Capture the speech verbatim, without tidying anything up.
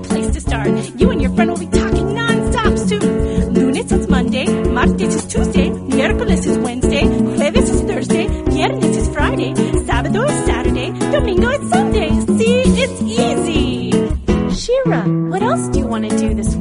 great place to start. You and your friend will be talking non-stop soon. Lunes is Monday, martes is Tuesday, miércoles is Wednesday, jueves is Thursday, viernes is Friday, sábado is Saturday, domingo is Sunday. See, it's easy. Shira, what else do you want to do this